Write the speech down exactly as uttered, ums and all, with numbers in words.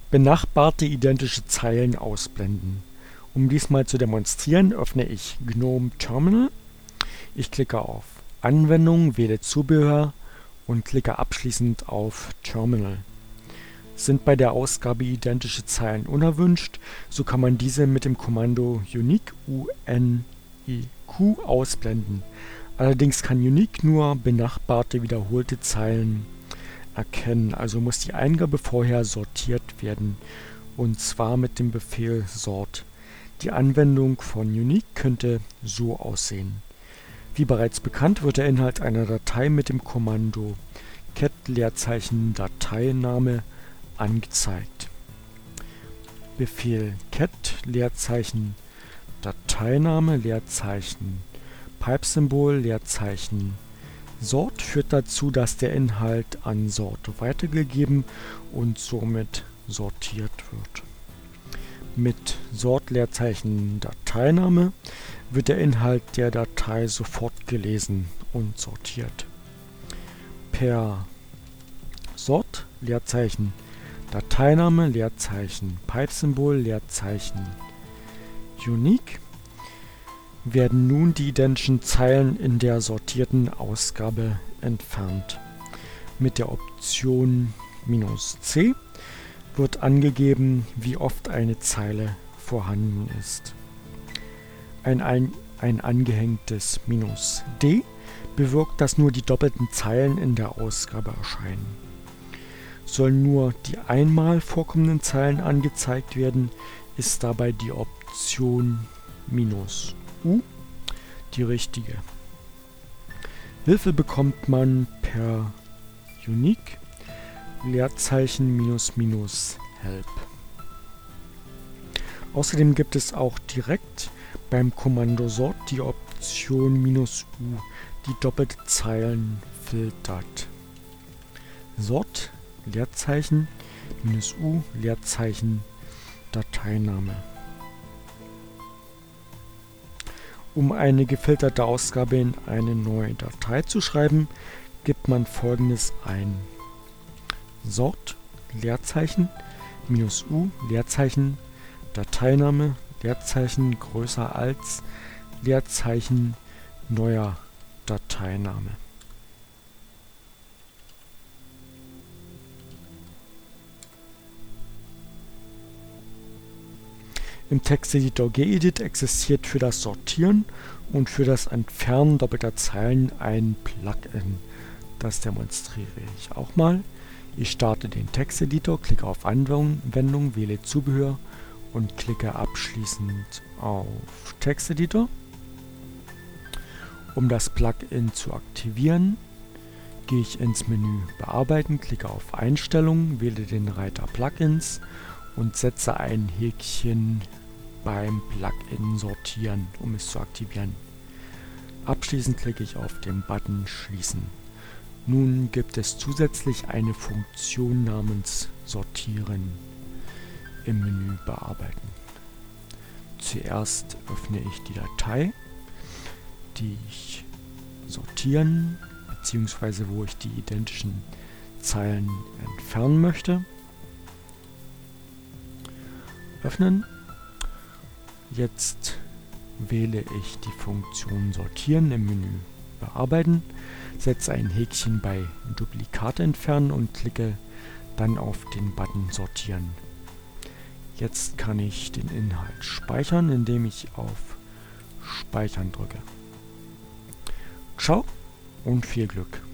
Benachbarte identische Zeilen ausblenden. Um dies mal zu demonstrieren, öffne ich GNOME Terminal. Ich klicke auf Anwendung, wähle Zubehör und klicke abschließend auf Terminal. Sind bei der Ausgabe identische Zeilen unerwünscht, so kann man diese mit dem Kommando unique U N I Q ausblenden. Allerdings kann unique nur benachbarte wiederholte Zeilen erkennen, also muss die Eingabe vorher sortiert werden, und zwar mit dem Befehl sort. Die Anwendung von unique könnte so aussehen. Wie bereits bekannt, wird der Inhalt einer Datei mit dem Kommando cat Leerzeichen Dateiname angezeigt. Befehl cat Leerzeichen Dateiname Leerzeichen Pipe-Symbol Leerzeichen sort führt dazu, dass der Inhalt an Sort weitergegeben und somit sortiert wird. Mit sort Leerzeichen Dateiname wird der Inhalt der Datei sofort gelesen und sortiert. Per sort Leerzeichen Dateiname Leerzeichen Pipe-Symbol Leerzeichen unique werden nun die identischen Zeilen in der sortierten Ausgabe entfernt. Mit der Option "-c" wird angegeben, wie oft eine Zeile vorhanden ist. Ein, ein, ein angehängtes "-d" bewirkt, dass nur die doppelten Zeilen in der Ausgabe erscheinen. Sollen nur die einmal vorkommenden Zeilen angezeigt werden, ist dabei die Option "-u" die richtige. Hilfe bekommt man per unique Leerzeichen minus minus help. Außerdem gibt es auch direkt beim Kommando sort die Option "-u", die doppelte Zeilen filtert. Sort Leerzeichen "-u" Leerzeichen Dateiname. Um eine gefilterte Ausgabe in eine neue Datei zu schreiben, gibt man Folgendes ein: sort Leerzeichen "-u" Leerzeichen Dateiname Leerzeichen größer als Leerzeichen neuer Dateiname. Im Texteditor gedit existiert für das Sortieren und für das Entfernen doppelter Zeilen ein Plugin. Das demonstriere ich auch mal. Ich starte den Texteditor, klicke auf Anwendung, wähle Zubehör und klicke abschließend auf Texteditor. Um das Plugin zu aktivieren, gehe ich ins Menü Bearbeiten, klicke auf Einstellungen, wähle den Reiter Plugins und setze ein Häkchen beim Plugin Sortieren, um es zu aktivieren. Abschließend klicke ich auf den Button Schließen. Nun gibt es zusätzlich eine Funktion namens Sortieren im Menü Bearbeiten. Zuerst öffne ich die Datei, die ich sortieren bzw. wo ich die identischen Zeilen entfernen möchte. Öffnen. Jetzt wähle ich die Funktion Sortieren im Menü Bearbeiten, setze ein Häkchen bei Duplikate entfernen und klicke dann auf den Button Sortieren. Jetzt kann ich den Inhalt speichern, indem ich auf Speichern drücke. Ciao und viel Glück!